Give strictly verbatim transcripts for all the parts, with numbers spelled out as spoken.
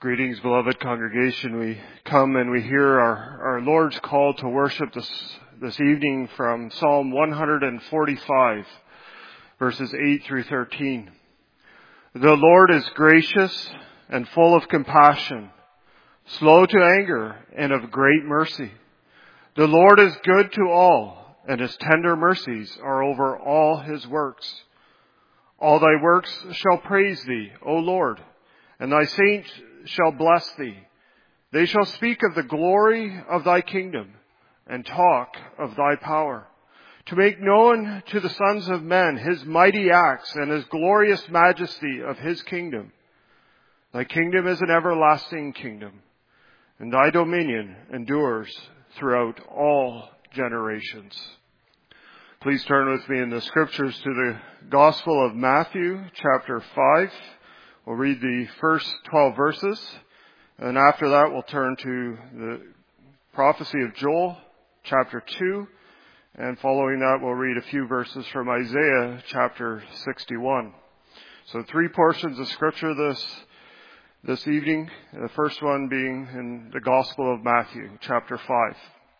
Greetings, beloved congregation. We come and we hear our, our Lord's call to worship this, this evening from Psalm one forty-five, verses eight through thirteen. The Lord is gracious and full of compassion, slow to anger and of great mercy. The Lord is good to all, and his tender mercies are over all his works. All thy works shall praise thee, O Lord, and thy saints shall bless thee. They shall speak of the glory of thy kingdom and talk of thy power, to make known to the sons of men his mighty acts and his glorious majesty of his kingdom. Thy kingdom is an everlasting kingdom, and thy dominion endures throughout all generations. Please turn with me in the scriptures to the Gospel of Matthew, chapter five. We'll read the first twelve verses, and after that we'll turn to the prophecy of Joel, chapter two, and following that we'll read a few verses from Isaiah, chapter sixty-one. So three portions of scripture this this evening, the first one being in the Gospel of Matthew, chapter five.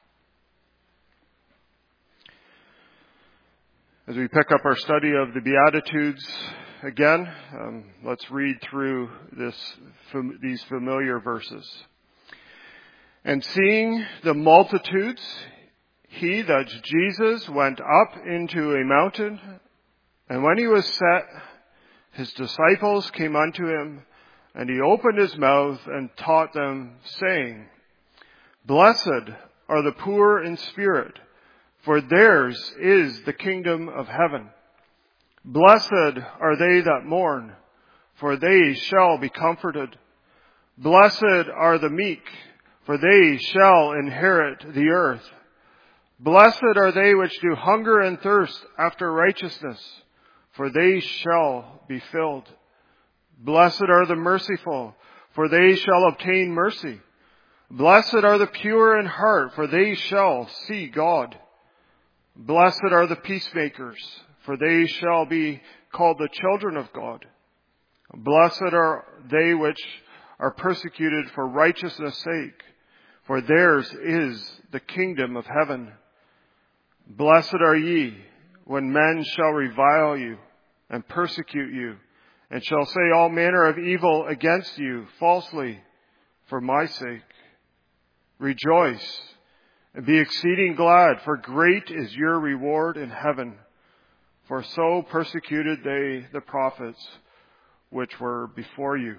As we pick up our study of the Beatitudes again, um, let's read through this fam- these familiar verses. And seeing the multitudes, he, that's Jesus, went up into a mountain, and when he was set, his disciples came unto him, and he opened his mouth and taught them, saying, Blessed are the poor in spirit, for theirs is the kingdom of heaven. Blessed are they that mourn, for they shall be comforted. Blessed are the meek, for they shall inherit the earth. Blessed are they which do hunger and thirst after righteousness, for they shall be filled. Blessed are the merciful, for they shall obtain mercy. Blessed are the pure in heart, for they shall see God. Blessed are the peacemakers, for they shall be called the children of God. Blessed are they which are persecuted for righteousness' sake, for theirs is the kingdom of heaven. Blessed are ye when men shall revile you and persecute you, and shall say all manner of evil against you falsely for my sake. Rejoice and be exceeding glad, for great is your reward in heaven. For so persecuted they the prophets which were before you.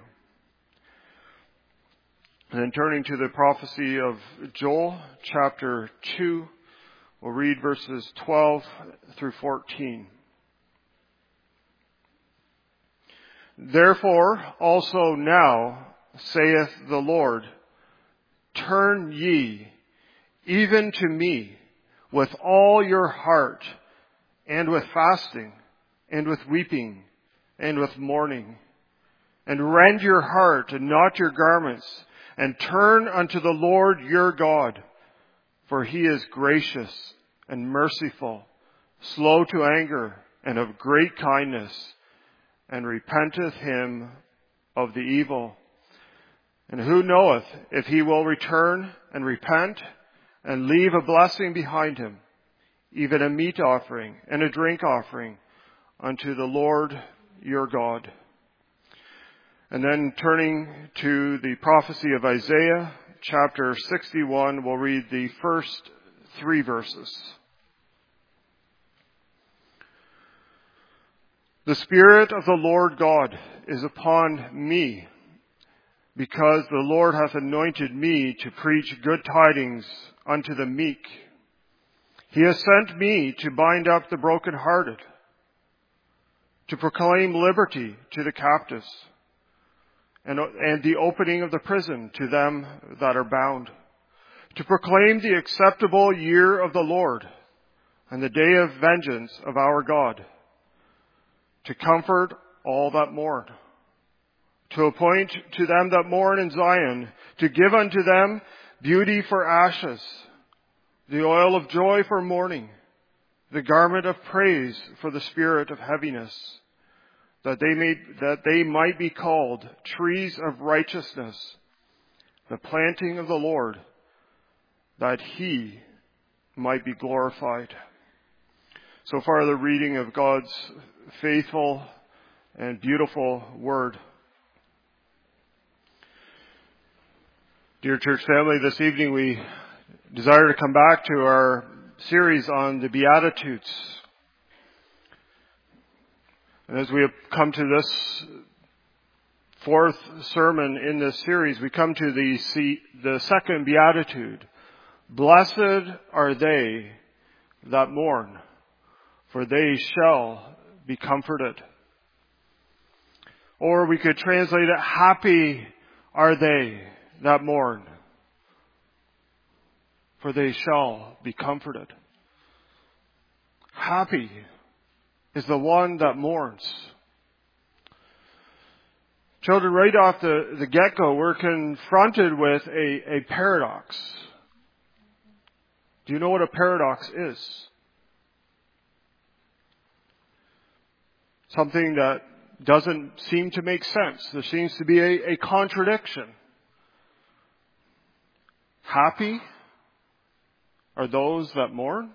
And then turning to the prophecy of Joel, chapter two, we'll read verses twelve through fourteen. Therefore also now, saith the Lord, turn ye even to me with all your heart, and with fasting, and with weeping, and with mourning. And rend your heart, and not your garments, and turn unto the Lord your God. For he is gracious and merciful, slow to anger, and of great kindness, and repenteth him of the evil. And who knoweth if he will return and repent, and leave a blessing behind him, even a meat offering and a drink offering unto the Lord your God. And then turning to the prophecy of Isaiah, chapter sixty-one, we'll read the first three verses. The Spirit of the Lord God is upon me, because the Lord hath anointed me to preach good tidings unto the meek. He has sent me to bind up the brokenhearted, to proclaim liberty to the captives, and, and the opening of the prison to them that are bound, to proclaim the acceptable year of the Lord, and the day of vengeance of our God, to comfort all that mourn, to appoint to them that mourn in Zion, to give unto them beauty for ashes, the oil of joy for mourning, the garment of praise for the spirit of heaviness, that they may, that they might be called trees of righteousness, the planting of the Lord, that he might be glorified. So far, the reading of God's faithful and beautiful word. Dear church family, this evening we desire to come back to our series on the Beatitudes. And as we have come to this fourth sermon in this series, we come to the, the second Beatitude. Blessed are they that mourn, for they shall be comforted. Or we could translate it, happy are they that mourn, for they shall be comforted. Happy is the one that mourns. Children, right off the, the get-go, we're confronted with a, a paradox. Do you know what a paradox is? Something that doesn't seem to make sense. There seems to be a, a contradiction. Happy are those that mourn?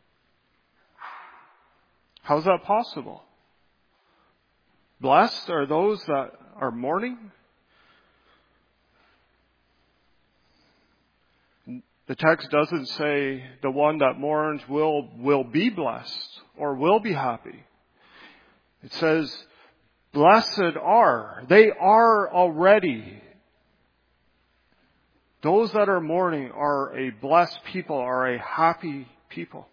How's that possible? Blessed are those that are mourning? The text doesn't say the one that mourns will, will be blessed or will be happy. It says, blessed are. They are already. Those that are mourning are a blessed people, are a happy people.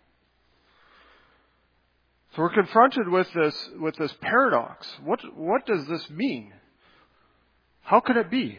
So we're confronted with this, with this paradox. What, what does this mean? How can it be?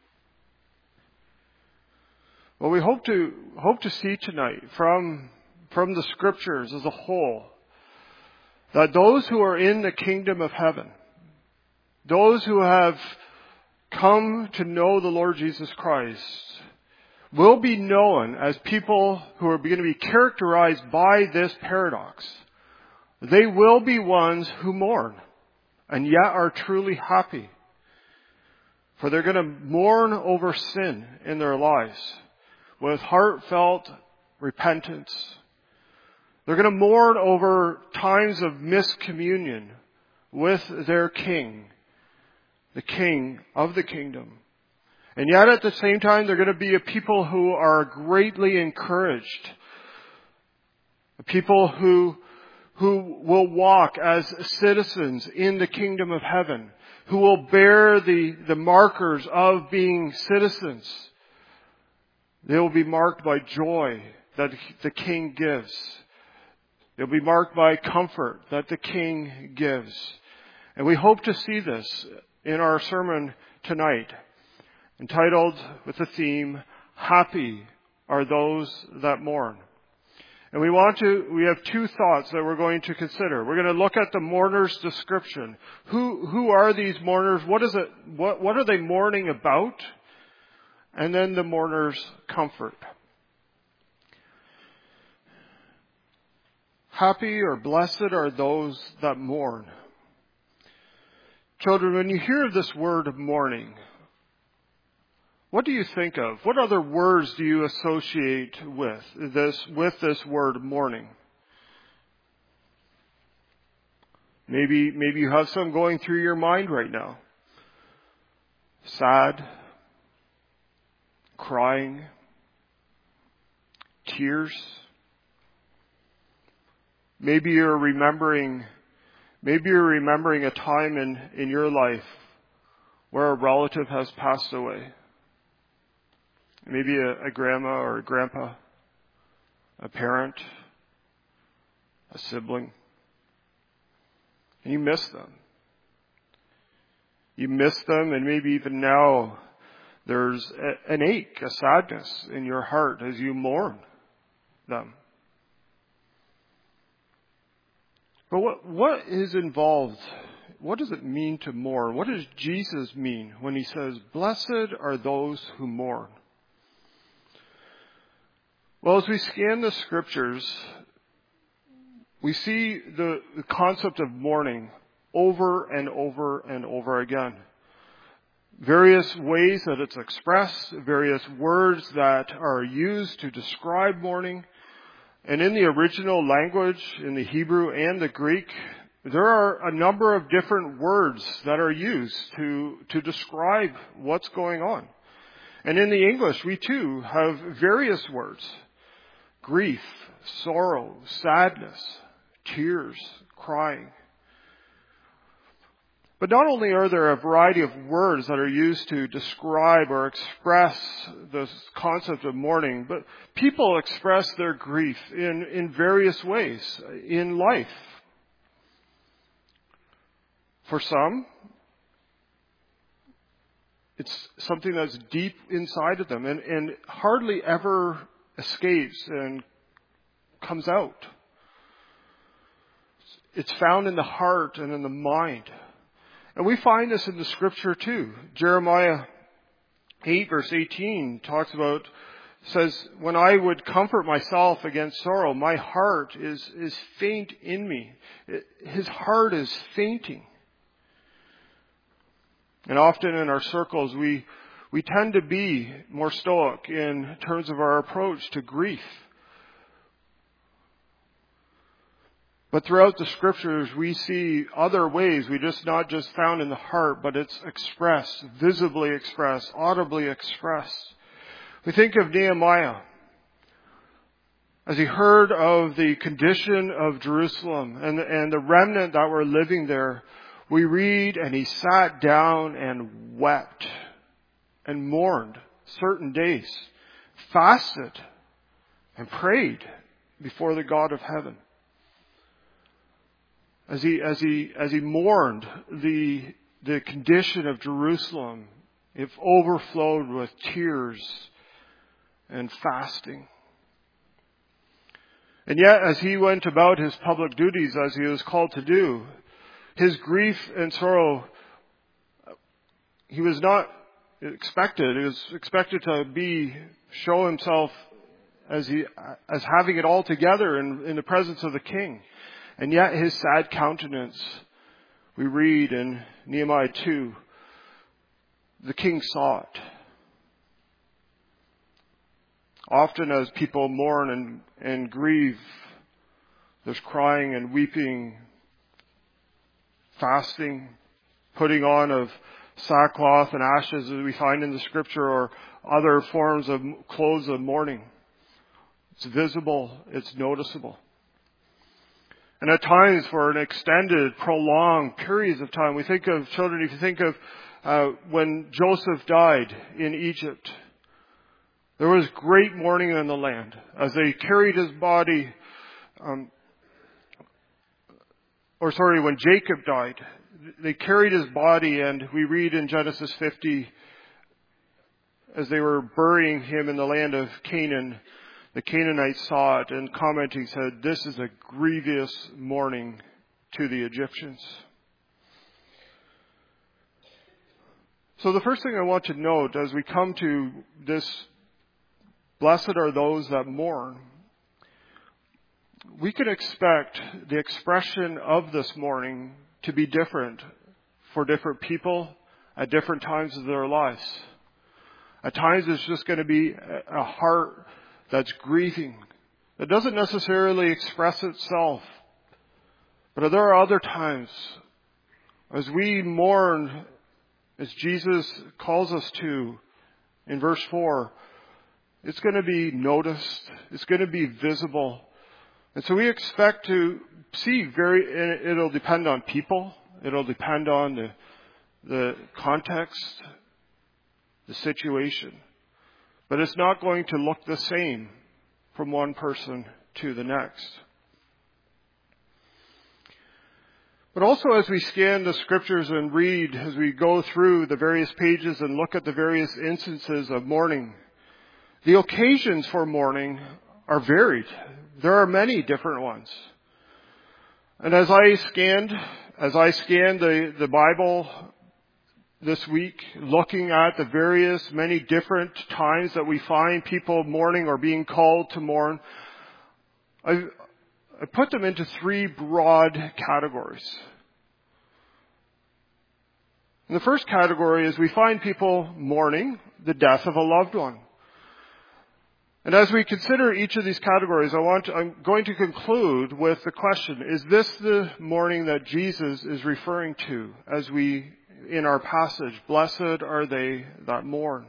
Well, we hope to, hope to see tonight from, from the scriptures as a whole that those who are in the kingdom of heaven, those who have come to know the Lord Jesus Christ, will be known as people who are going to be characterized by this paradox. They will be ones who mourn and yet are truly happy. For they're going to mourn over sin in their lives with heartfelt repentance. They're going to mourn over times of miscommunion with their King, the King of the kingdom. And yet at the same time, they're going to be a people who are greatly encouraged. A people who, who will walk as citizens in the kingdom of heaven, who will bear the, the markers of being citizens. They will be marked by joy that the King gives. They'll be marked by comfort that the King gives. And we hope to see this in our sermon tonight, entitled with the theme, Happy are those that mourn. And we want to, we have two thoughts that we're going to consider. We're going to look at the mourner's description. Who, who are these mourners? What is it, what, what are they mourning about? And then the mourner's comfort. Happy or blessed are those that mourn. Children, when you hear this word of mourning, what do you think of? What other words do you associate with this, with this word mourning? Maybe, maybe you have some going through your mind right now. Sad, crying, tears. Maybe you're remembering, maybe you're remembering a time in, in your life where a relative has passed away. Maybe a, a grandma or a grandpa, a parent, a sibling. And you miss them. You miss them, and maybe even now there's a, an ache, a sadness in your heart as you mourn them. But what, what is involved? What does it mean to mourn? What does Jesus mean when he says, blessed are those who mourn? Well, as we scan the scriptures, we see the, the concept of mourning over and over and over again. Various ways that it's expressed, various words that are used to describe mourning. And in the original language, in the Hebrew and the Greek, there are a number of different words that are used to, to describe what's going on. And in the English, we too have various words. Grief, sorrow, sadness, tears, crying. But not only are there a variety of words that are used to describe or express the concept of mourning, but people express their grief in, in various ways in life. For some, it's something that's deep inside of them and, and hardly ever escapes and comes out. It's found in the heart and in the mind. And we find this in the scripture too. Jeremiah eight verse eighteen talks about, says, when I would comfort myself against sorrow, my heart is, is faint in me. It, his heart is fainting. And often in our circles, we, we tend to be more stoic in terms of our approach to grief. But throughout the scriptures, we see other ways. We just not just found in the heart, but it's expressed, visibly expressed, audibly expressed. We think of Nehemiah. As he heard of the condition of Jerusalem and, and the remnant that were living there, we read, and he sat down and wept and mourned certain days, fasted and prayed before the God of heaven. As he, as he, as he mourned the, the condition of Jerusalem, it overflowed with tears and fasting. And yet, as he went about his public duties as he was called to do, his grief and sorrow, he was not expected. He was expected to be, show himself as he, as having it all together in, in the presence of the king. And yet his sad countenance, we read in Nehemiah two, the king saw it. Often as people mourn and, and grieve, there's crying and weeping, fasting, putting on of sackcloth and ashes as we find in the scripture, or other forms of clothes of mourning. It's visible, it's noticeable. And at times for an extended, prolonged periods of time, we think of children, if you think of uh, when Joseph died in Egypt, there was great mourning in the land as they carried his body, um, or sorry, when Jacob died, they carried his body, and we read in Genesis fifty, as they were burying him in the land of Canaan, the Canaanites saw it and commenting said, this is a grievous mourning to the Egyptians. So the first thing I want to note as we come to this, blessed are those that mourn, we can expect the expression of this mourning to be different for different people at different times of their lives. At times it's just going to be a heart that's grieving. It doesn't necessarily express itself. But there are other times, as we mourn, as Jesus calls us to in verse four, it's going to be noticed. It's going to be visible. And so we expect to see very, it'll depend on people. It'll depend on the, the context, the situation. But it's not going to look the same from one person to the next. But also as we scan the scriptures and read, as we go through the various pages and look at the various instances of mourning, the occasions for mourning are varied. There are many different ones. And as I scanned, as I scanned the, the Bible this week, looking at the various, many different times that we find people mourning or being called to mourn, I, I put them into three broad categories. And the first category is we find people mourning the death of a loved one. And as we consider each of these categories, I want to, I'm going to conclude with the question, is this the mourning that Jesus is referring to as we, in our passage, blessed are they that mourn?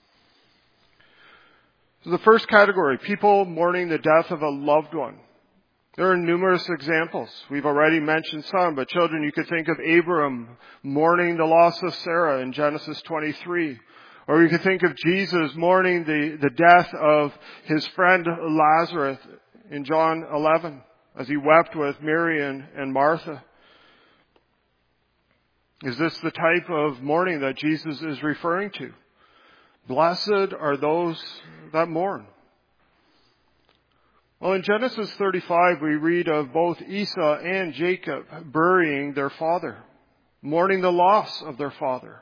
So the first category, people mourning the death of a loved one. There are numerous examples. We've already mentioned some, but children, you could think of Abram mourning the loss of Sarah in Genesis twenty-three. Or you could think of Jesus mourning the, the death of his friend Lazarus in John eleven as he wept with Mary and, and Martha. Is this the type of mourning that Jesus is referring to? Blessed are those that mourn. Well, in Genesis thirty-five, we read of both Esau and Jacob burying their father, mourning the loss of their father.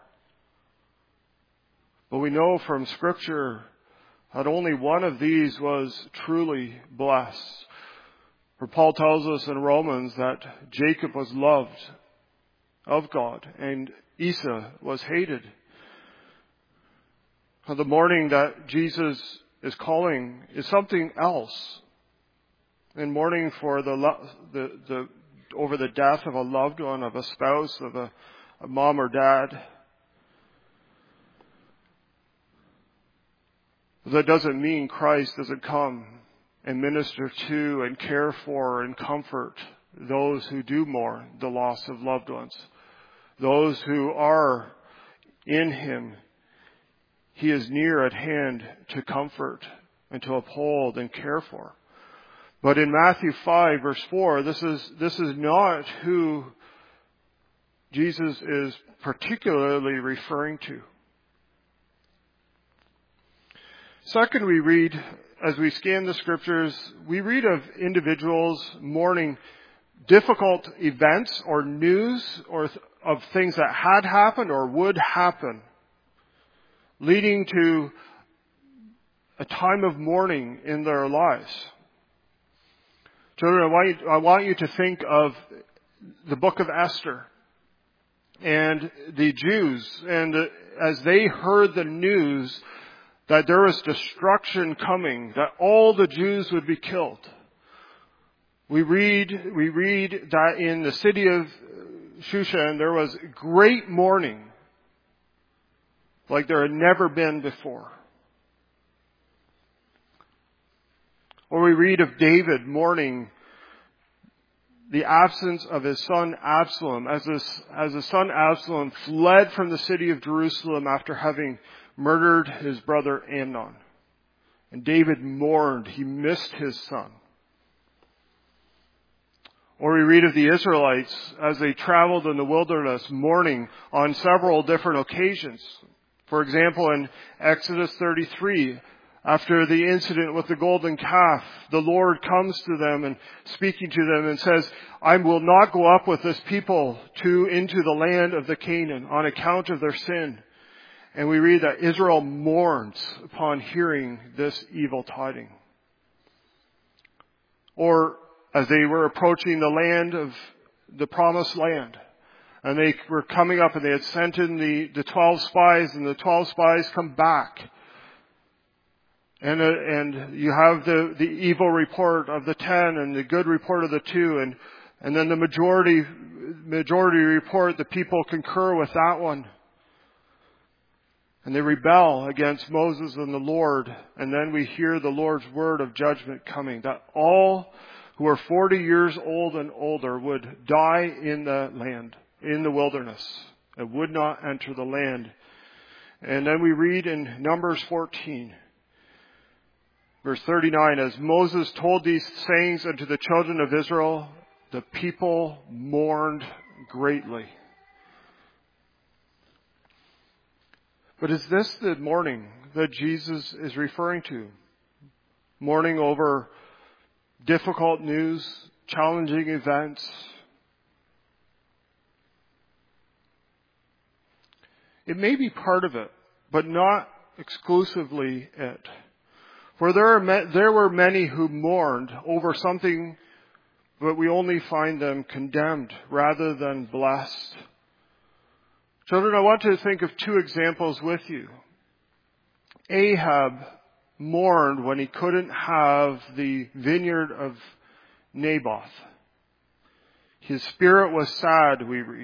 But we know from Scripture that only one of these was truly blessed. For Paul tells us in Romans that Jacob was loved of God and Esau was hated. The mourning that Jesus is calling is something else. And mourning for the, the, the over the death of a loved one, of a spouse, of a, a mom or dad. That doesn't mean Christ doesn't come and minister to and care for and comfort those who do mourn the loss of loved ones. Those who are in Him, He is near at hand to comfort and to uphold and care for. But in Matthew five, verse four, this is, this is not who Jesus is particularly referring to. Second, we read, as we scan the Scriptures, we read of individuals mourning difficult events or news or th- of things that had happened or would happen, leading to a time of mourning in their lives. Children, I want you, I want you to think of the book of Esther and the Jews, and as they heard the news that there was destruction coming, that all the Jews would be killed. We read, we read that in the city of Shushan there was great mourning like there had never been before. Or we read of David mourning the absence of his son Absalom as his, as his son Absalom fled from the city of Jerusalem after having murdered his brother Amnon. And David mourned. He missed his son. Or we read of the Israelites as they traveled in the wilderness mourning on several different occasions. For example, in Exodus thirty-three, after the incident with the golden calf, the Lord comes to them and speaking to them and says, I will not go up with this people to into the land of the Canaan on account of their sin. And we read that Israel mourns upon hearing this evil tiding. Or as they were approaching the land of the promised land, and they were coming up and they had sent in the, the twelve spies, and the twelve spies come back. And, uh, and you have the, the evil report of the ten and the good report of the two, and, and then the majority, majority report, the people concur with that one. And they rebel against Moses and the Lord. And then we hear the Lord's word of judgment coming, that all who are forty years old and older would die in the land, in the wilderness, and would not enter the land. And then we read in Numbers fourteen, verse thirty-nine, as Moses told these sayings unto the children of Israel, the people mourned greatly. But is this the mourning that Jesus is referring to? Mourning over difficult news, challenging events. It may be part of it, but not exclusively it. For there are there were many who mourned over something, but we only find them condemned rather than blessed. Children, I want to think of two examples with you. Ahab mourned when he couldn't have the vineyard of Naboth. His spirit was sad, we read.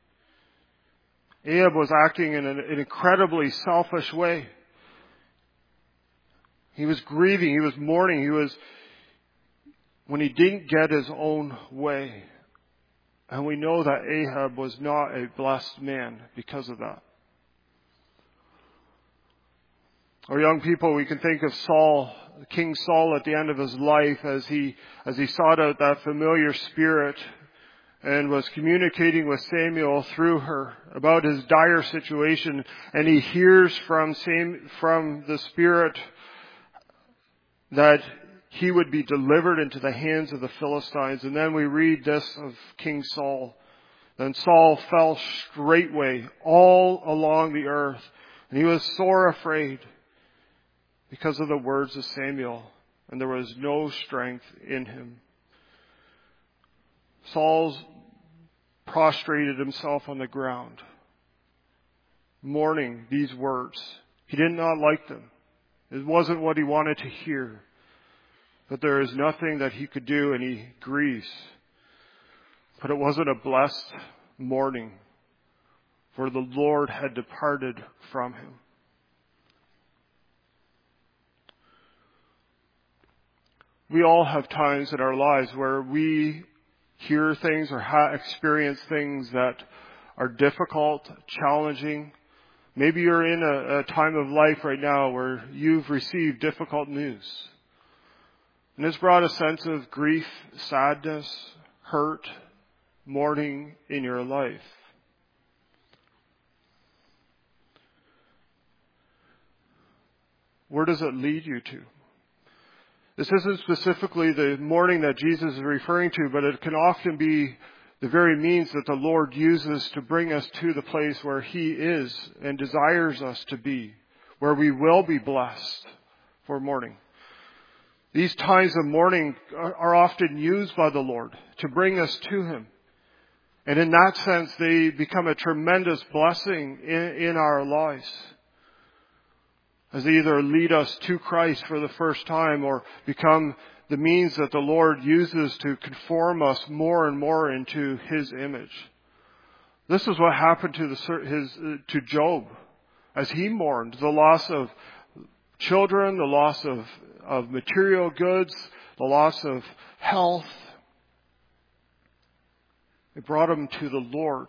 Ahab was acting in an incredibly selfish way. He was grieving, he was mourning, he was, when he didn't get his own way. And we know that Ahab was not a blessed man because of that. Our young people, we can think of Saul, King Saul at the end of his life as he, as he sought out that familiar spirit and was communicating with Samuel through her about his dire situation. And he hears from, Sam, from the Spirit that he would be delivered into the hands of the Philistines. And then we read this of King Saul. Then Saul fell straightway all along the earth, and he was sore afraid because of the words of Samuel, and there was no strength in him. Saul prostrated himself on the ground, mourning these words. He did not like them. It wasn't what he wanted to hear. But there is nothing that he could do, and he grieves. But it wasn't a blessed mourning, for the Lord had departed from him. We all have times in our lives where we hear things or ha- experience things that are difficult, challenging. Maybe you're in a, a time of life right now where you've received difficult news. And it's brought a sense of grief, sadness, hurt, mourning in your life. Where does it lead you to? This isn't specifically the mourning that Jesus is referring to, but it can often be the very means that the Lord uses to bring us to the place where He is and desires us to be, where we will be blessed for mourning. These times of mourning are often used by the Lord to bring us to Him. And in that sense, they become a tremendous blessing in, in our lives, as they either lead us to Christ for the first time or become the means that the Lord uses to conform us more and more into His image. This is what happened to the, his, to Job as he mourned the loss of children, the loss of, of material goods, the loss of health. It brought him to the Lord.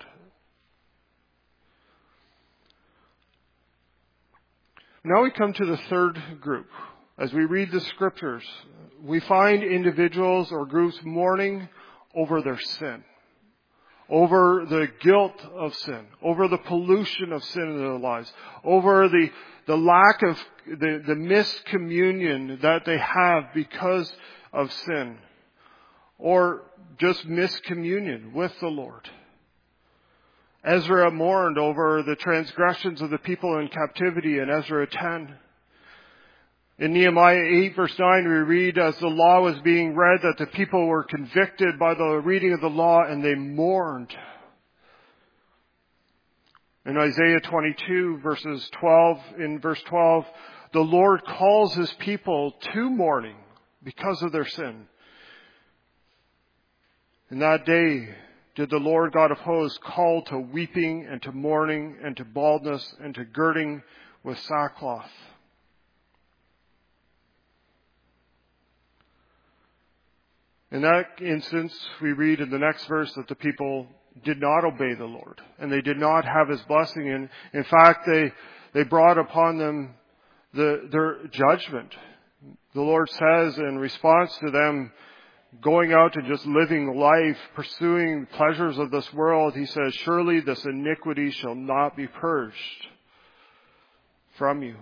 Now we come to the third group. As we read the scriptures, we find individuals or groups mourning over their sin, over the guilt of sin, over the pollution of sin in their lives, over the, the lack of, the, the miscommunion that they have because of sin, or just miscommunion with the Lord. Ezra mourned over the transgressions of the people in captivity in Ezra ten. In Nehemiah eight verse nine we read, as the law was being read, that the people were convicted by the reading of the law and they mourned. In Isaiah twenty-two verses twelve, in verse twelve, the Lord calls His people to mourning because of their sin. In that day did the Lord God of hosts call to weeping and to mourning and to baldness and to girding with sackcloth. In that instance, we read in the next verse that the people did not obey the Lord, and they did not have His blessing. And in fact, they they brought upon them the, their judgment. The Lord says in response to them going out and just living life, pursuing the pleasures of this world, He says, surely this iniquity shall not be purged from you.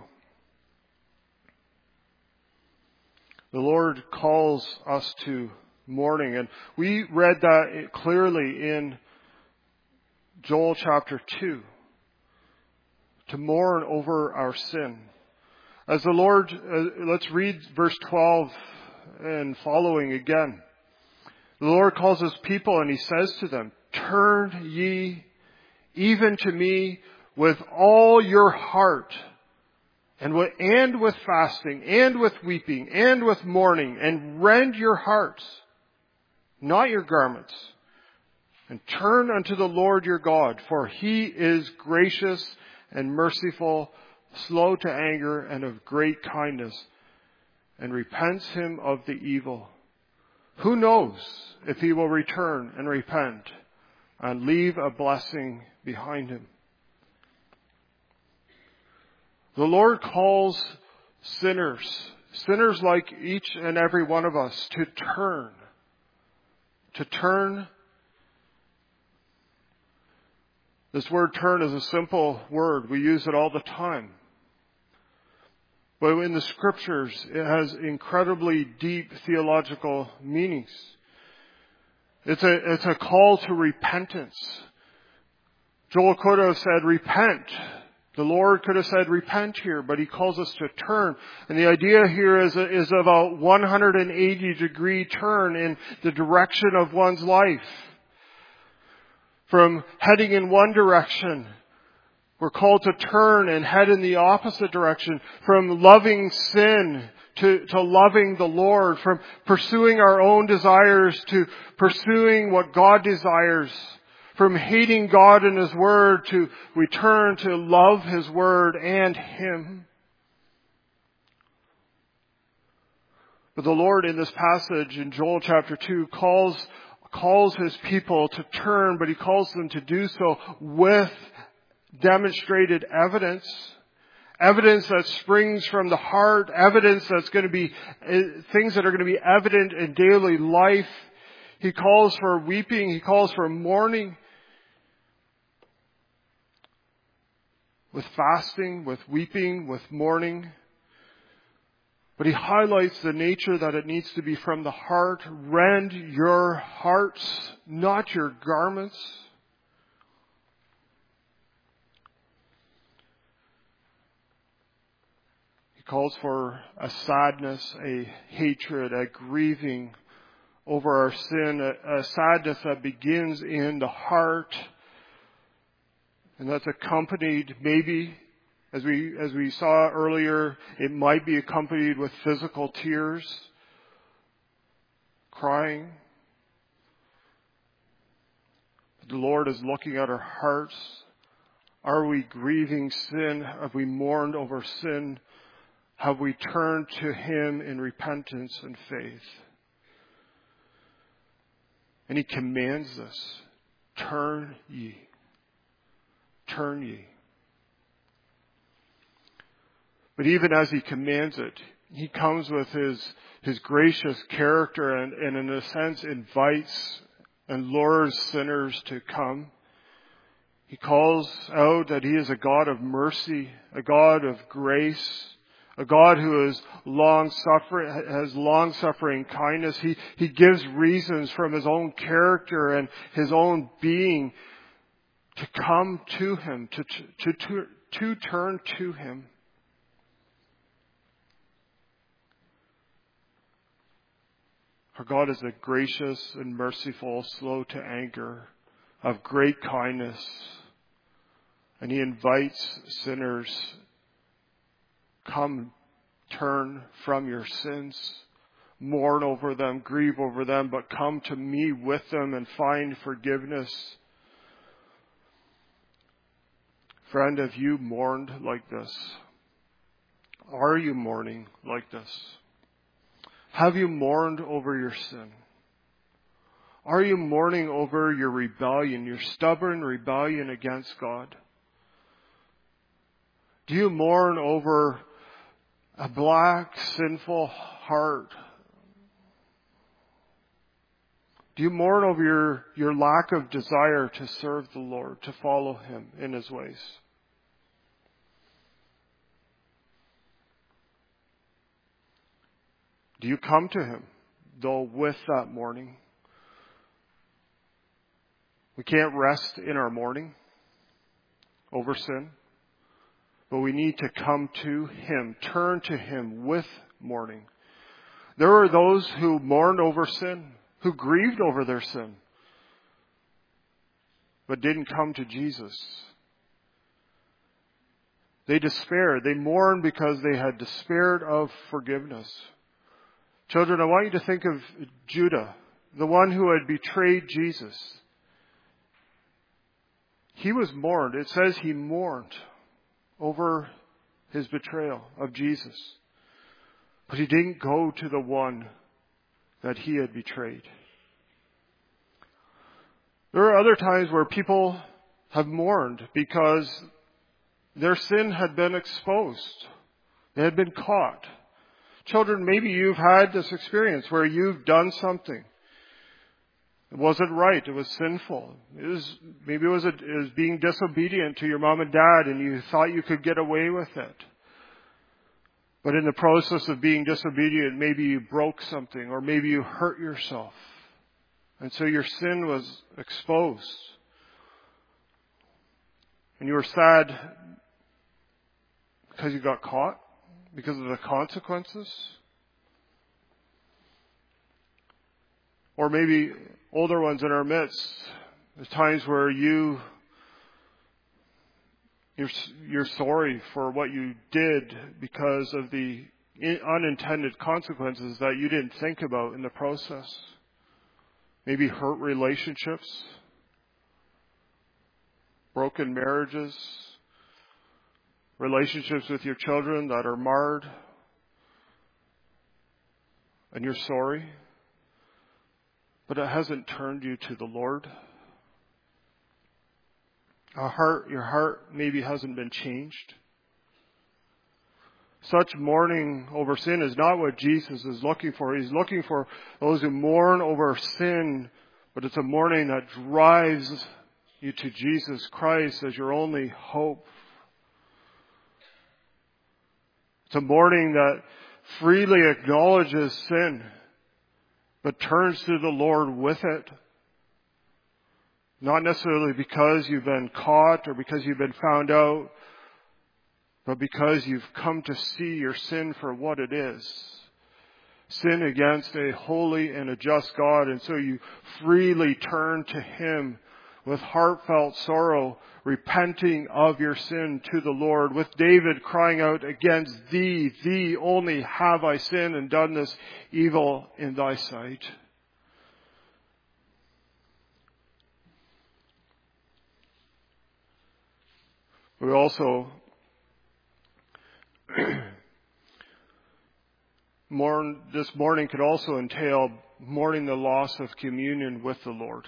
The Lord calls us to mourning, and we read that clearly in Joel chapter two, to mourn over our sin. As the Lord, uh, let's read verse twelve and following again. The Lord calls His people and He says to them, turn ye even to me with all your heart, and with, and with fasting, and with weeping, and with mourning, and rend your hearts, not your garments, and turn unto the Lord your God, for he is gracious and merciful, slow to anger, and of great kindness, and repents him of the evil. Who knows if he will return and repent and leave a blessing behind him? The Lord calls sinners, sinners like each and every one of us, to turn. To turn. This word turn is a simple word. We use it all the time. But in the scriptures, it has incredibly deep theological meanings. It's a, it's a call to repentance. Joel could have said, repent. The Lord could have said, repent here, but he calls us to turn. And the idea here is, a, is of a one hundred eighty degree turn in the direction of one's life. From heading in one direction, we're called to turn and head in the opposite direction. From loving sin to, to loving the Lord. From pursuing our own desires to pursuing what God desires. From hating God and His Word to we turn to love His Word and Him. But the Lord in this passage in Joel chapter two calls, calls His people to turn, but He calls them to do so with demonstrated evidence. Evidence that springs from the heart. Evidence that's going to be, things that are going to be evident in daily life. He calls for weeping. He calls for mourning. With fasting, with weeping, with mourning. But he highlights the nature that it needs to be from the heart. Rend your hearts, not your garments. He calls for a sadness, a hatred, a grieving over our sin, a, a sadness that begins in the heart. And that's accompanied, maybe, as we as we saw earlier, it might be accompanied with physical tears, crying. The Lord is looking at our hearts. Are we grieving sin? Have we mourned over sin? Have we turned to Him in repentance and faith? And He commands us, turn ye. Turn ye. But even as He commands it, He comes with His, His gracious character and, and in a sense invites and lures sinners to come. He calls out that He is a God of mercy, a God of grace, a God who is long suffering, has long suffering kindness. He, he gives reasons from His own character and His own being to come to Him, to, to, to, to turn to Him. Our God is a gracious and merciful, slow to anger, of great kindness. And He invites sinners, come, turn from your sins, mourn over them, grieve over them, but come to me with them and find forgiveness. Friend, have you mourned like this? Are you mourning like this? Have you mourned over your sin? Are you mourning over your rebellion, your stubborn rebellion against God? Do you mourn over a black, sinful heart? Do you mourn over your, your lack of desire to serve the Lord, to follow Him in His ways? Do you come to Him, though, with that mourning? We can't rest in our mourning over sin, but we need to come to Him, turn to Him with mourning. There are those who mourned over sin, who grieved over their sin. but didn't come to Jesus. They despaired. They mourned because they had despaired of forgiveness. Children, I want you to think of Judah, the one who had betrayed Jesus. He was mourned. It says he mourned over his betrayal of Jesus. But he didn't go to the one that he had betrayed. There are other times where people have mourned because their sin had been exposed. They had been caught. Children, maybe you've had this experience where you've done something. It wasn't right. It was sinful. It was, maybe it was, a, it was being disobedient to your mom and dad, and you thought you could get away with it. But in the process of being disobedient, maybe you broke something, or maybe you hurt yourself. And so your sin was exposed. And you were sad because you got caught, because of the consequences. Or maybe older ones in our midst, there's times where you, you're, you're sorry for what you did because of the unintended consequences that you didn't think about in the process. Maybe hurt relationships, broken marriages, relationships with your children that are marred, and you're sorry, but it hasn't turned you to the Lord. Our heart, your heart maybe hasn't been changed. Such mourning over sin is not what Jesus is looking for. He's looking for those who mourn over sin, but it's a mourning that drives you to Jesus Christ as your only hope. It's a mourning that freely acknowledges sin, but turns to the Lord with it. Not necessarily because you've been caught or because you've been found out, but because you've come to see your sin for what it is. Sin against a holy and a just God. And so you freely turn to Him with heartfelt sorrow, repenting of your sin to the Lord. With David crying out, against Thee, Thee only have I sinned and done this evil in Thy sight. We also mourn, this mourning could also entail mourning the loss of communion with the Lord.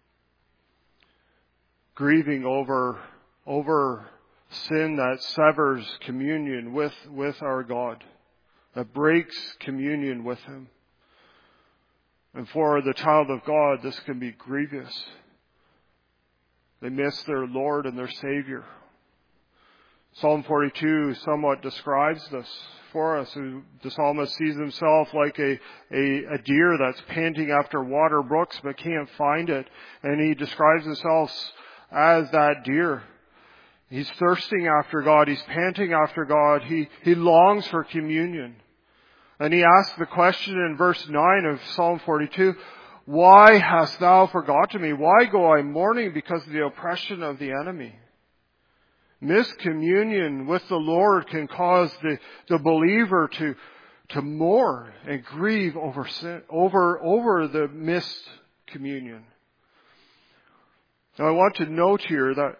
Grieving over, over sin that severs communion with, with our God, that breaks communion with Him. And for the child of God, this can be grievous. They miss their Lord and their Savior. Psalm forty-two somewhat describes this for us. The psalmist sees himself like a, a, a deer that's panting after water brooks but can't find it. And he describes himself as that deer. He's thirsting after God. He's panting after God. He, he longs for communion. And he asks the question in verse nine of Psalm forty-two, why hast thou forgotten me? Why go I mourning because of the oppression of the enemy? Miscommunion with the Lord can cause the, the believer to, to mourn and grieve over sin, over, over the missed communion. Now I want to note here that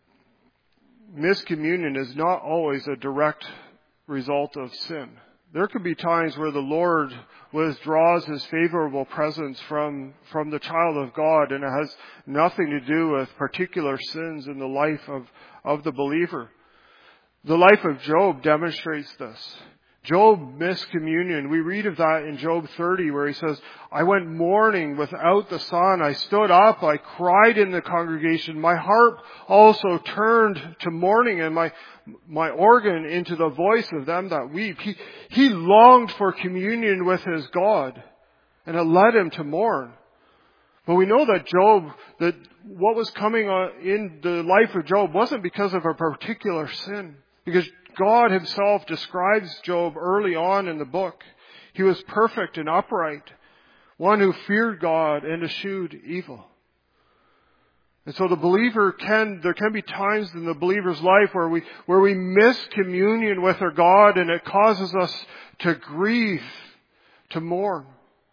miscommunion is not always a direct result of sin. There could be times where the Lord withdraws His favorable presence from, from the child of God, and it has nothing to do with particular sins in the life of, of the believer. The life of Job demonstrates this. Job missed communion. We read of that in Job thirty, where he says, I went mourning without the sun. I stood up. I cried in the congregation. My harp also turned to mourning, and my, my organ into the voice of them that weep. He, he longed for communion with his God, and it led him to mourn. But we know that Job, that what was coming in the life of Job wasn't because of a particular sin, because God Himself describes Job early on in the book. He was perfect and upright, one who feared God and eschewed evil. And so the believer can, there can be times in the believer's life where we, where we miss communion with our God, and it causes us to grieve, to mourn.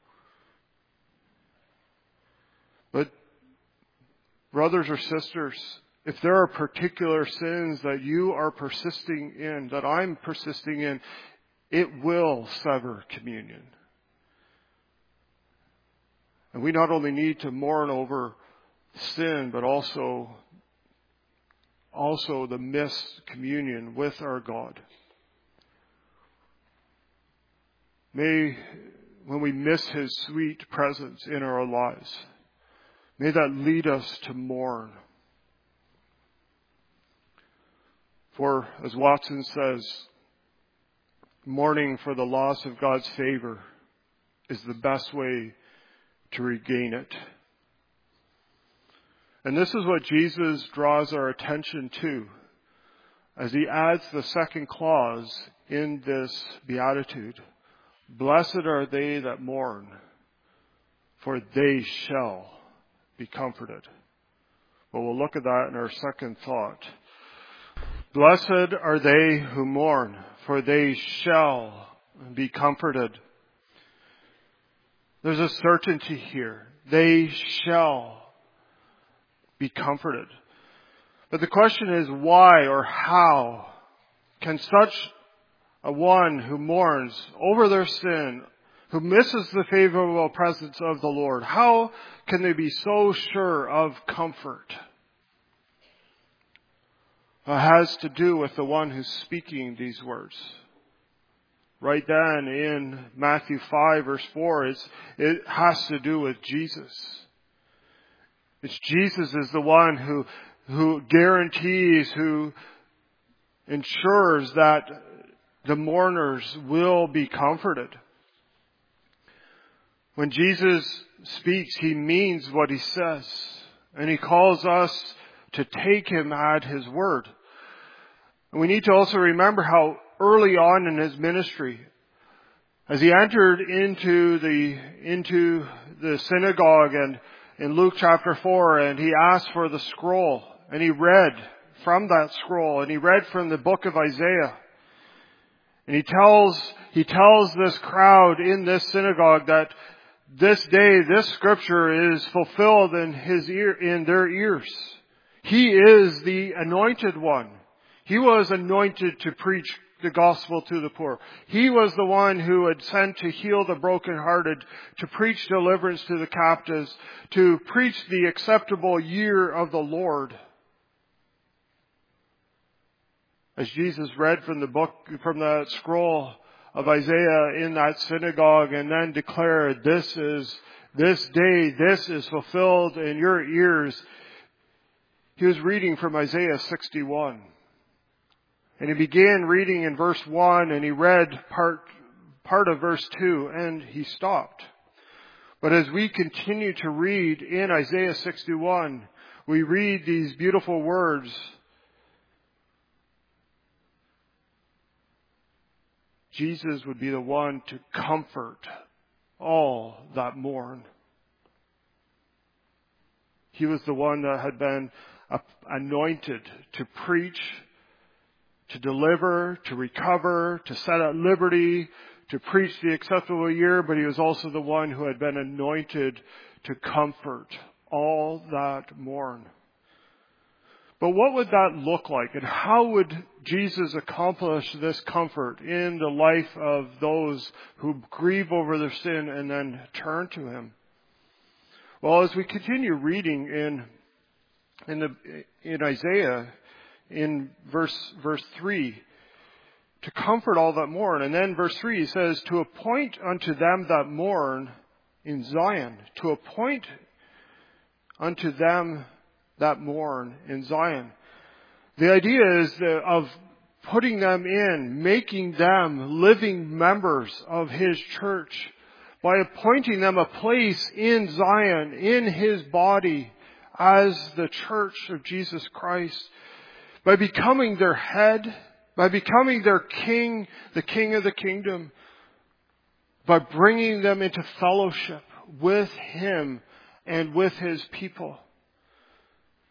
But brothers or sisters, if there are particular sins that you are persisting in, that I'm persisting in, it will sever communion. And we not only need to mourn over sin, but also, also the missed communion with our God. May, when we miss His sweet presence in our lives, may that lead us to mourn. For, as Watson says, mourning for the loss of God's favor is the best way to regain it. And this is what Jesus draws our attention to as He adds the second clause in this beatitude. Blessed are they that mourn, for they shall be comforted. But we'll look at that in our second thought. Blessed are they who mourn, for they shall be comforted. There's a certainty here. They shall be comforted. But the question is, why or how can such a one who mourns over their sin, who misses the favorable presence of the Lord, how can they be so sure of comfort? It has to do with the one who's speaking these words. Right then in Matthew five verse four, it's, it has to do with Jesus. It's Jesus is the one who, who guarantees, who ensures that the mourners will be comforted. When Jesus speaks, He means what He says. And He calls us to take Him at His word. And we need to also remember how early on in His ministry, as He entered into the, into the synagogue and in Luke chapter four, and He asked for the scroll, and He read from that scroll, and He read from the book of Isaiah. And He tells, He tells this crowd in this synagogue that this day, this scripture is fulfilled in His ear, in their ears. He is the anointed one. He was anointed to preach the gospel to the poor. He was the one who had sent to heal the brokenhearted, to preach deliverance to the captives, to preach the acceptable year of the Lord. As Jesus read from the book, from the scroll of Isaiah in that synagogue and then declared, this is, this day, this is fulfilled in your ears. He was reading from Isaiah sixty-one. And he began reading in verse one, and he read part, part of verse two, and he stopped. But as we continue to read in Isaiah sixty-one, we read these beautiful words. Jesus would be the one to comfort all that mourn. He was the one that had been anointed to preach, to deliver, to recover, to set at liberty, to preach the acceptable year, but He was also the one who had been anointed to comfort all that mourn. But what would that look like, and how would Jesus accomplish this comfort in the life of those who grieve over their sin and then turn to Him? Well, as we continue reading in in the in Isaiah, in verse verse three, to comfort all that mourn, and then verse three, He says, to appoint unto them that mourn in Zion, to appoint unto them that mourn in Zion. The idea is of putting them in, making them living members of His church by appointing them a place in Zion, in His body as the church of Jesus Christ, by becoming their head, by becoming their king, the king of the kingdom, by bringing them into fellowship with Him and with His people.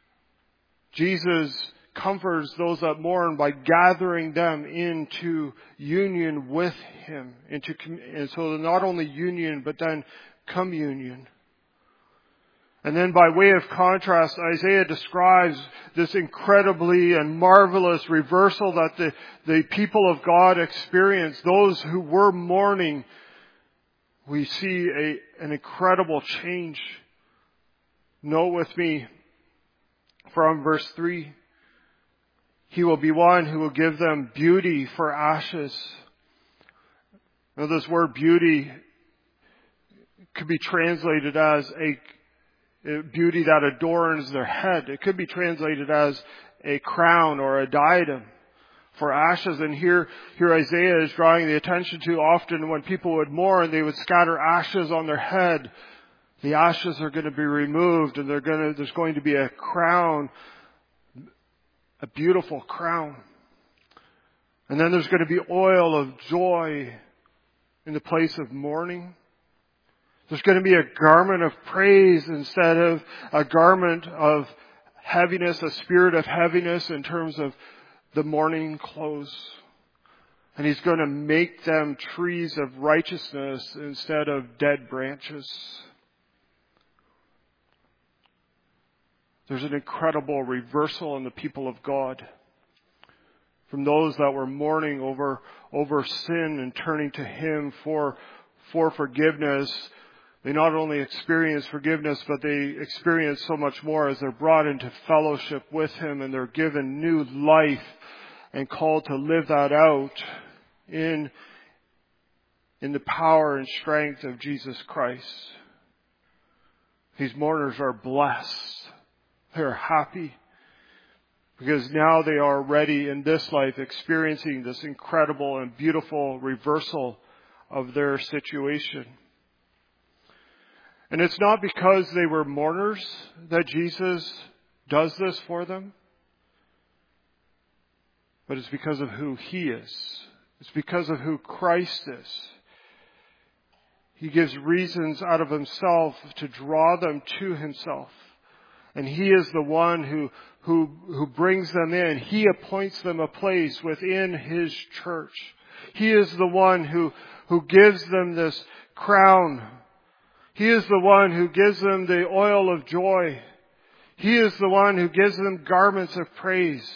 Jesus comforts those that mourn by gathering them into union with Him. Into, and so not only union, but then communion. And then by way of contrast, Isaiah describes this incredibly and marvelous reversal that the, the people of God experience. Those who were mourning, we see a, an incredible change. Note with me from verse three. He will be one who will give them beauty for ashes. Now this word beauty could be translated as a beauty that adorns their head. It could be translated as a crown or a diadem for ashes. And here, here Isaiah is drawing the attention to often when people would mourn, they would scatter ashes on their head. The ashes are going to be removed and they're going to, there's going to be a crown, a beautiful crown. And then there's going to be oil of joy in the place of mourning. There's going to be a garment of praise instead of a garment of heaviness, a spirit of heaviness in terms of the mourning clothes. And He's going to make them trees of righteousness instead of dead branches. There's an incredible reversal in the people of God. From those that were mourning over, over sin and turning to Him for, for forgiveness, they not only experience forgiveness, but they experience so much more as they're brought into fellowship with Him and they're given new life and called to live that out in, in the power and strength of Jesus Christ. These mourners are blessed. They're happy because now they are already in this life experiencing this incredible and beautiful reversal of their situation. And it's not because they were mourners that Jesus does this for them, but it's because of who He is. It's because of who Christ is. He gives reasons out of Himself to draw them to Himself. And He is the one who, who, who brings them in. He appoints them a place within His church. He is the one who, who gives them this crown. He is the one who gives them the oil of joy. He is the one who gives them garments of praise.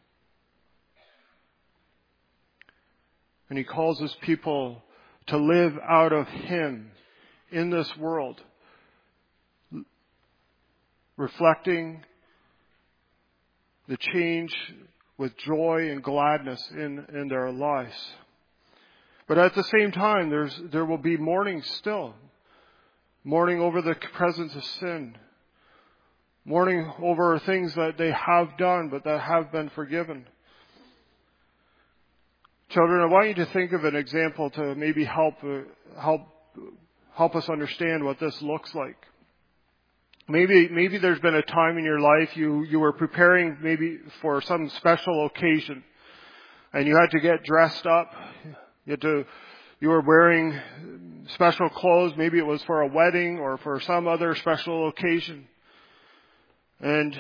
And He calls His people to live out of Him in this world, reflecting the change with joy and gladness in, in their lives. But at the same time, there's, there will be mourning still. Mourning over the presence of sin. Mourning over things that they have done but that have been forgiven. Children, I want you to think of an example to maybe help, uh, help, help us understand what this looks like. Maybe, maybe there's been a time in your life you, you were preparing maybe for some special occasion and you had to get dressed up. You had to, you were wearing special clothes. Maybe it was for a wedding or for some other special occasion. And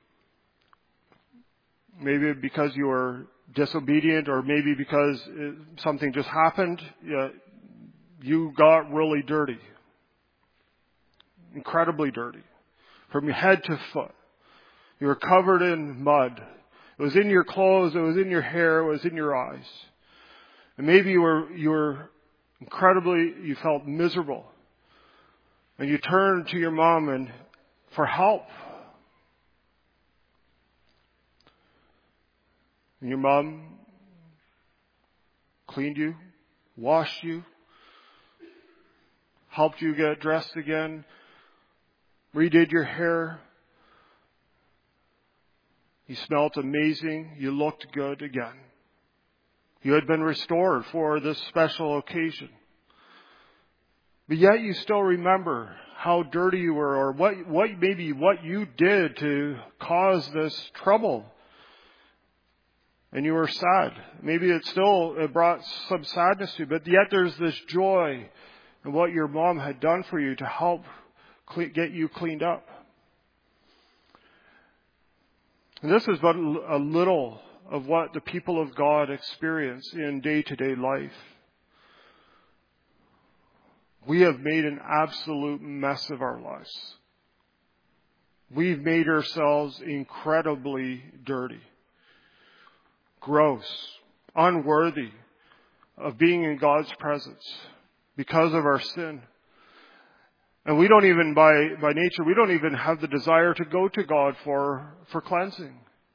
maybe because you were disobedient or maybe because it, something just happened, you, you got really dirty. Incredibly dirty. From your head to foot. You were covered in mud. It was in your clothes, it was in your hair, it was in your eyes. And maybe you were, you were incredibly, you felt miserable. And you turned to your mom and for help. And your mom cleaned you, washed you, helped you get dressed again, redid your hair. You smelled amazing. You looked good again. You had been restored for this special occasion. But yet you still remember how dirty you were or what, what maybe what you did to cause this trouble. And you were sad. Maybe it still it brought some sadness to you, but yet there's this joy in what your mom had done for you to help get you cleaned up. And this is but a little of what the people of God experience in day-to-day life. We have made an absolute mess of our lives. We've made ourselves incredibly dirty, gross, unworthy of being in God's presence because of our sin. And we don't even, by, by nature, we don't even have the desire to go to God for, for cleansing.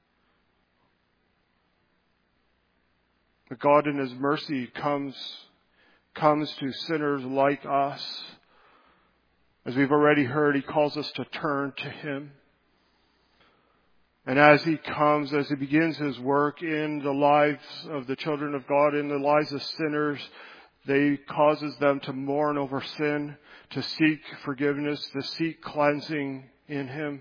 But God in His mercy comes, comes to sinners like us. As we've already heard, He calls us to turn to Him. And as He comes, as He begins His work in the lives of the children of God, in the lives of sinners, they causes them to mourn over sin, to seek forgiveness, to seek cleansing in Him.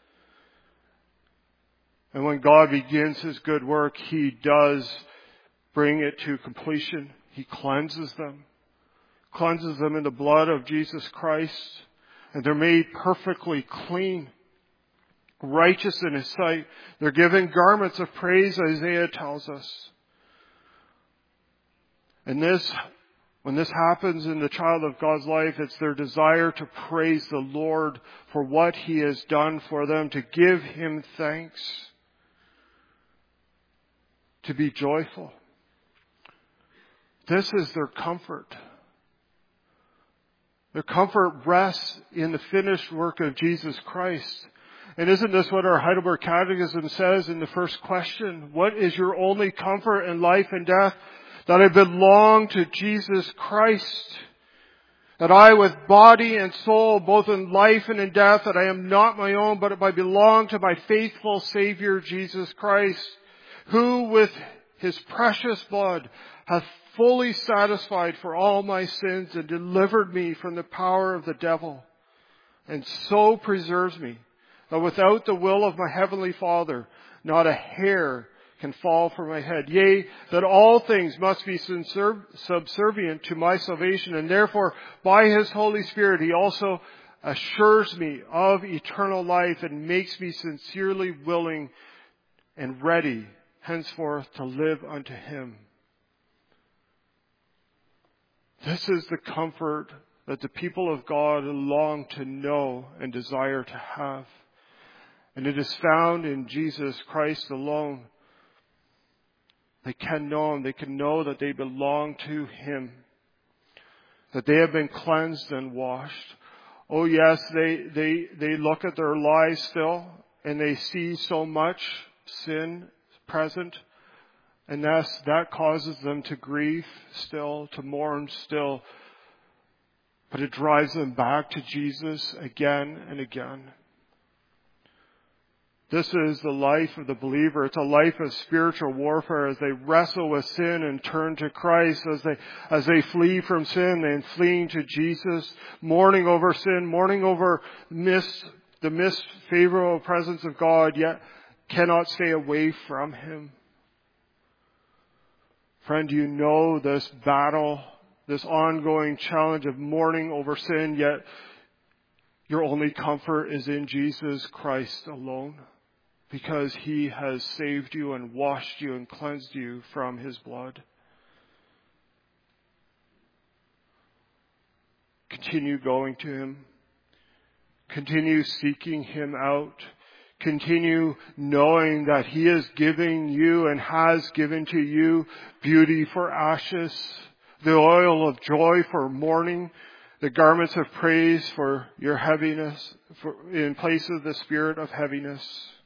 And when God begins His good work, He does bring it to completion. He cleanses them, cleanses them in the blood of Jesus Christ, and they're made perfectly clean, righteous in His sight. They're given garments of praise, Isaiah tells us. And this, when this happens in the child of God's life, it's their desire to praise the Lord for what He has done for them, to give Him thanks, to be joyful. This is their comfort. Their comfort rests in the finished work of Jesus Christ. And isn't this what our Heidelberg Catechism says in the first question? What is your only comfort in life and death? That I belong to Jesus Christ. That I with body and soul, both in life and in death, that I am not my own, but I belong to my faithful Savior, Jesus Christ, who with His precious blood hath fully satisfied for all my sins and delivered me from the power of the devil, and so preserves me that without the will of my heavenly Father, not a hair can fall from my head. Yea, that all things must be subservient to my salvation, and therefore by His Holy Spirit He also assures me of eternal life and makes me sincerely willing and ready henceforth to live unto Him. This is the comfort that the people of God long to know and desire to have. And it is found in Jesus Christ alone. They can know Him. They can know that they belong to Him. That they have been cleansed and washed. Oh yes, they, they, they look at their lives still and they see so much sin present. And thus, that causes them to grieve still, to mourn still. But it drives them back to Jesus again and again. This is the life of the believer. It's a life of spiritual warfare as they wrestle with sin and turn to Christ, as they, as they flee from sin and fleeing to Jesus, mourning over sin, mourning over miss, the misfavorable presence of God, yet cannot stay away from Him. Friend, you know this battle, this ongoing challenge of mourning over sin, yet your only comfort is in Jesus Christ alone, because He has saved you and washed you and cleansed you from His blood. Continue going to Him. Continue seeking Him out. Continue knowing that He is giving you and has given to you beauty for ashes, the oil of joy for mourning, the garments of praise for your heaviness, for, in place of the spirit of heaviness.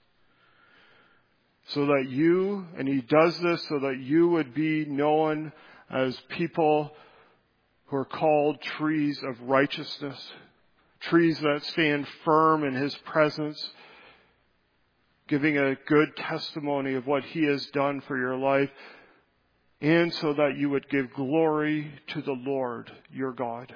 So that you, and He does this so that you would be known as people who are called trees of righteousness, trees that stand firm in His presence, giving a good testimony of what He has done for your life, and so that you would give glory to the Lord, your God.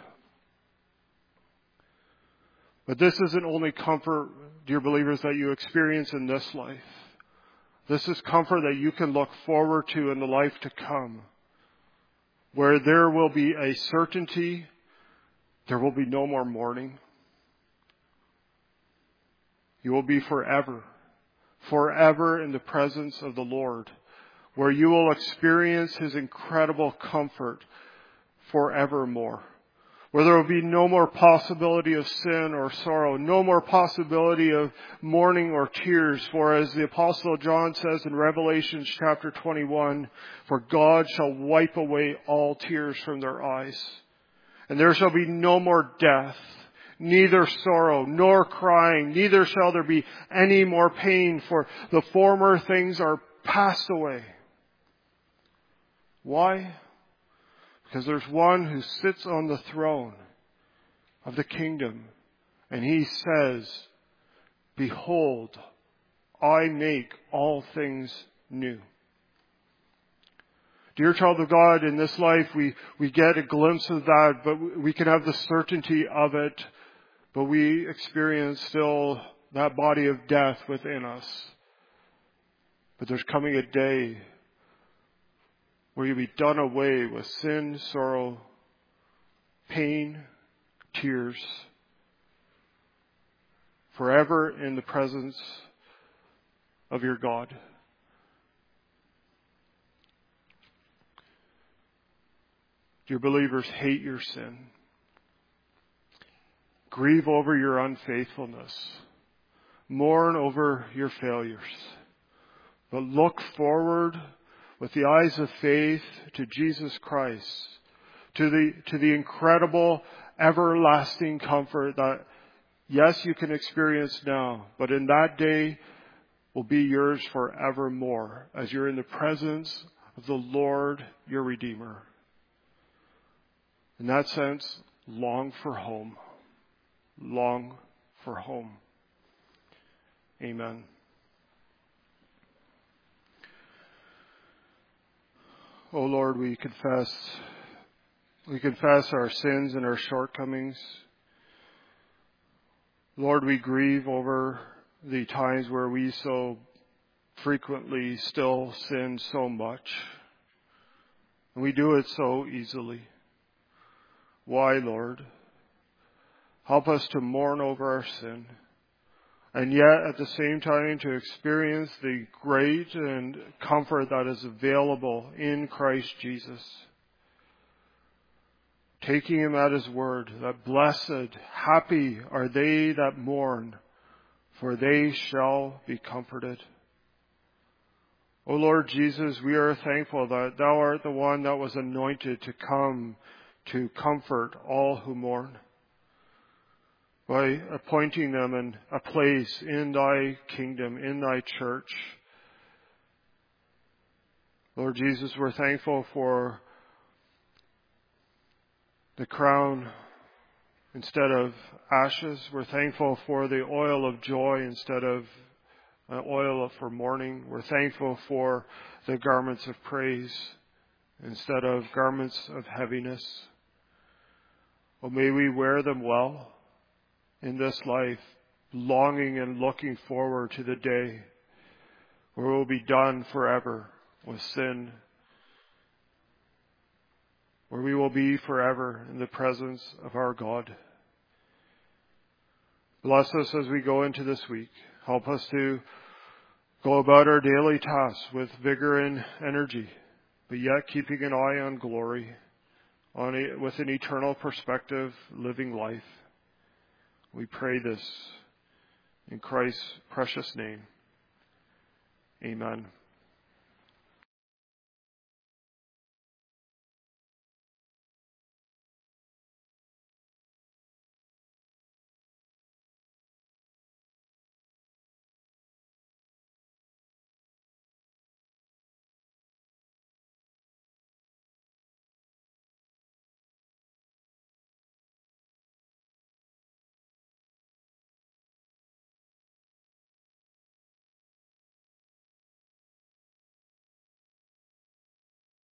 But this isn't only comfort, dear believers, that you experience in this life. This is comfort that you can look forward to in the life to come, where there will be a certainty, there will be no more mourning. You will be forever forever in the presence of the Lord, where you will experience His incredible comfort forevermore, where there will be no more possibility of sin or sorrow, no more possibility of mourning or tears. For as the Apostle John says in Revelation chapter twenty-one, for God shall wipe away all tears from their eyes, and there shall be no more death, neither sorrow nor crying, neither shall there be any more pain, for the former things are passed away. Why? Because there's one who sits on the throne of the kingdom, and He says, behold, I make all things new. Dear child of God, in this life we, we get a glimpse of that, but we can have the certainty of it, but we experience still that body of death within us. But there's coming a day where you'll be done away with sin, sorrow, pain, tears, forever in the presence of your God. Dear believers, hate your sin. Grieve over your unfaithfulness. Mourn over your failures. But look forward with the eyes of faith to Jesus Christ, to the, to the incredible, everlasting comfort that, yes, you can experience now, but in that day will be yours forevermore as you're in the presence of the Lord, your Redeemer. In that sense, long for home. Long for home. Amen. Oh Lord, we confess, we confess our sins and our shortcomings. Lord, we grieve over the times where we so frequently still sin so much. And we do it so easily. Why, Lord? Help us to mourn over our sin, and yet at the same time to experience the great and comfort that is available in Christ Jesus. Taking Him at His word, that blessed, happy are they that mourn, for they shall be comforted. O Lord Jesus, we are thankful that Thou art the one that was anointed to come to comfort all who mourn, by appointing them in a place in Thy kingdom, in Thy church. Lord Jesus, we're thankful for the crown instead of ashes. We're thankful for the oil of joy instead of uh, oil for mourning. We're thankful for the garments of praise instead of garments of heaviness. Oh, may we wear them well in this life, longing and looking forward to the day where we'll be done forever with sin, where we will be forever in the presence of our God. Bless us as we go into this week. Help us to go about our daily tasks with vigor and energy, but yet keeping an eye on glory, on a, with an eternal perspective, living life. We pray this in Christ's precious name. Amen.